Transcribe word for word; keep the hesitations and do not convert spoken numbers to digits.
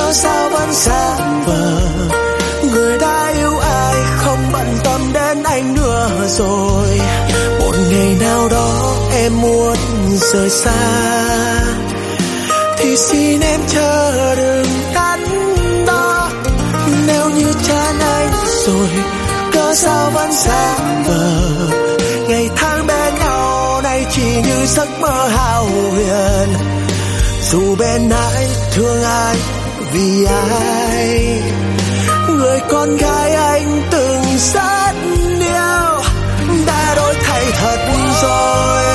cớ sao vẫn xa vời. Người đã yêu ai không bận tâm đến anh nữa rồi. Một ngày nào đó em muốn rời xa thì xin em chờ đừng đắn đo. Nếu như chán anh rồi cớ sao vẫn xa vời. Ngày tháng bên nhau nay chỉ như giấc mơ hão huyền. Dù bên ai thương ai vì ai, người con gái anh từng rất yêu đã đổi thay thật rồi.